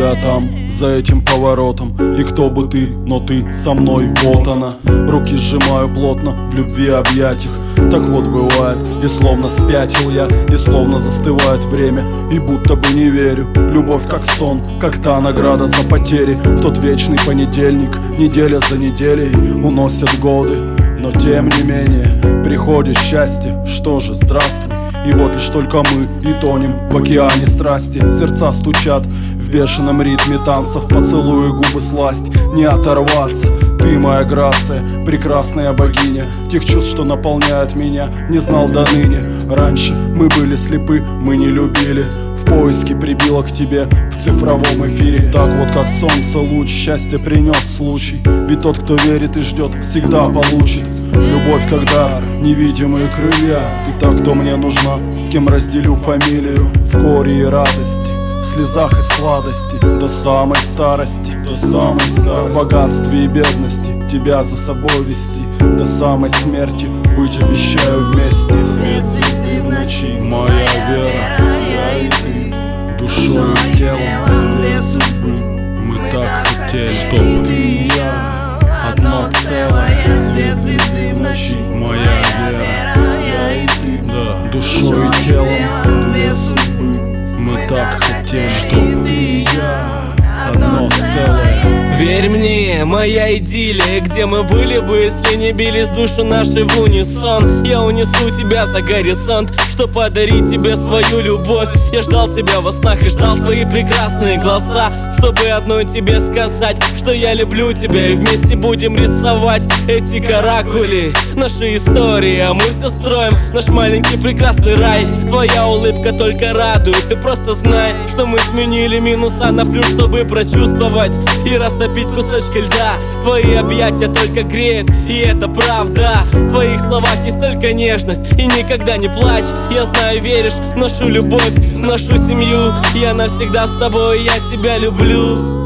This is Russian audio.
тебя там, за этим поворотом. И кто бы ты, но ты со мной, вот она. Руки сжимаю плотно, в любви объятиях. Так вот бывает, и словно спятил я, и словно застывает время, и будто бы не верю. Любовь как сон, как та награда за потери. В тот вечный понедельник, неделя за неделей уносят годы, но тем не менее приходит счастье. Что же, здравствуй. И вот лишь только мы и тонем в океане страсти. Сердца стучат в бешеном ритме танцев, поцелуи, губы, сласть, не оторваться. Ты моя грация, прекрасная богиня тех чувств, что наполняют меня, не знал до ныне. Раньше мы были слепы, мы не любили. В поиске прибило к тебе в цифровом эфире. Так вот как солнце луч, счастье принес случай. Ведь тот, кто верит и ждет, всегда получит. Любовь как дар, невидимые крылья. Ты та, кто мне нужна, с кем разделю фамилию. В горе и радости, в слезах и сладости, до самой старости, до самой старости. В богатстве и бедности тебя за собой вести, до самой смерти быть обещаю вместе. Свет звезды в ночи, моя вера, я и ты, душой и телом, две судьбы. Мы так хотели, чтоб ты и я одно целое. Свет звезды в ночи, моя вера, я и ты, да, душой и телом, две судьбы. Мы так хотели, чтоб ты и я одно целое. Верь мне, моя идиллия, где мы были бы, если не бились души наши в унисон. Я унесу тебя за горизонт, чтоб подарить тебе свою любовь. Я ждал тебя во снах и ждал твои прекрасные глаза, чтобы одной тебе сказать, что я люблю тебя, и вместе будем рисовать эти каракули. Наши истории, а мы все строим наш маленький прекрасный рай. Твоя улыбка только радует, ты просто знай, что мы сменили минуса на плюс, чтобы прочувствовать и растопить кусочки льда. Твои объятия только греют, и это правда. В твоих словах есть только нежность, и никогда не плачь. Я знаю, веришь в нашу любовь, в нашу семью. Я навсегда с тобой, я тебя люблю.